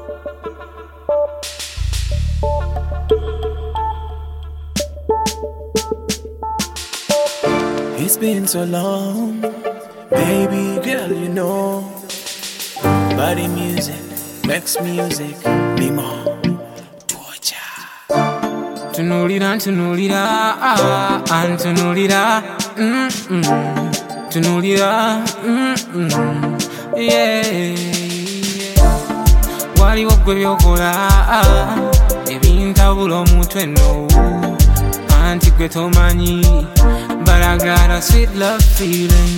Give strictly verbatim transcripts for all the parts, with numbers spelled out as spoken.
It's been so long, baby girl, you know. Body music makes music be more torture. Tunulira, tunulira, ah, and tunulira, mm mm, tunulira, mm mm, yeah. Waliwo gwe byokola, ebintabula omutwe no, anti gwe tomanyi. But I got a sweet love feeling.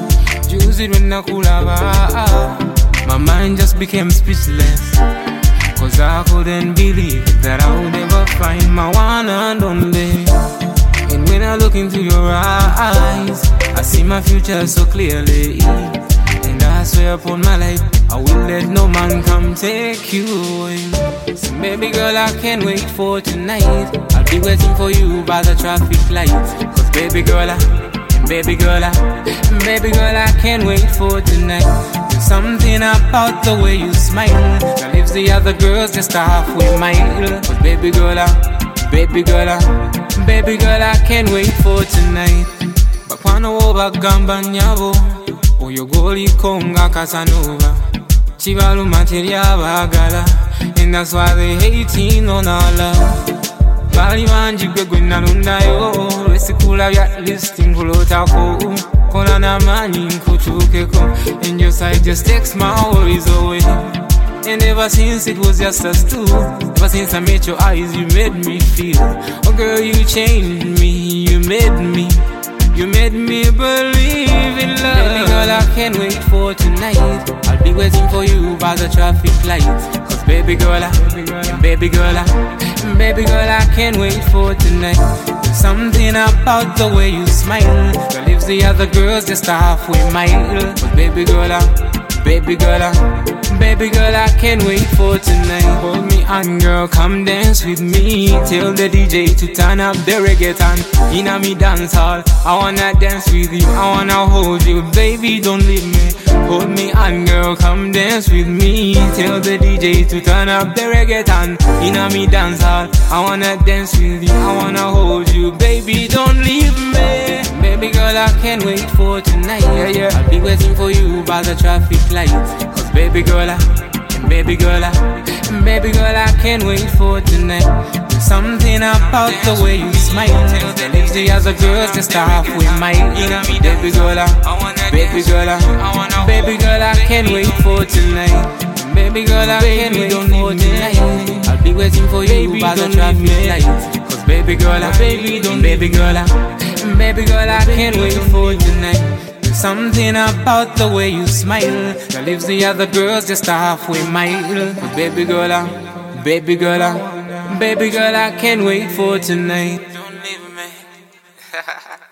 Juicy when I kulava, my mind just became speechless. Cause I couldn't believe that I would ever find my one and only. And when I look into your eyes, I see my future so clearly. And I swear upon my life, I will let no man come take you away. So baby girl, I can't wait for tonight. I'll be waiting for you by the traffic light. Cause baby girl, I, baby girl, I, baby girl, I can't wait for tonight. There's something about the way you smile that leaves the other girls just a halfway mile. But baby girl, I, baby girl, I, baby girl, I can't wait for tonight. Bakwano oba gamba nyabo, oyo goliko nga Casanova. Chibaluma teryabagala, and that's why they hating on our love. Bali banji gwe gwe nalondayo, lwesikula bya listing nkulotako, kola n'amaanyi nkutuukeko, and your side just takes my worries away. And ever since it was just us two, ever since I met your eyes, you made me feel. Oh girl, you changed me, you made me, you made me believe in love. Baby girl, I can't wait for tonight. I'll be waiting for you by the traffic light. Cause baby girl, I, baby girl, I, baby girl, I can't wait for tonight. There's something about the way you smile that leaves the other girls just a halfway mile. But baby girl, I, baby girl, I, baby girl, I can't wait for tonight. Hold me on, girl, come dance with me. Tell the D J to turn up the reggaeton. Inna me dance hall, I wanna dance with you, I wanna hold you, baby, don't leave me. Hold me on, girl, come dance with me. Tell the D J to turn up the reggaeton. Inna me dance hall, I wanna dance with you, I wanna hold you, baby, don't leave me. Baby girl, I can't wait for tonight. Yeah, yeah, I'll be waiting for you by the traffic light. Cause baby girl, I, baby girl, I, baby girl, I can't wait for tonight. There's something about the way you smile that leaves the other girls just a halfway mile. Baby girl, I, baby girl, I, baby girl, I can't wait for tonight. Baby girl, I can't wait for tonight. I'll be waiting for you by the traffic light. Cause baby girl, I, baby don't, baby girl, I, baby girl, I can't wait for tonight. There's something about the way you smile that leaves the other girls just a halfway mile. But baby girl, I, baby girl, I, baby girl, I can't wait for tonight. Don't leave me.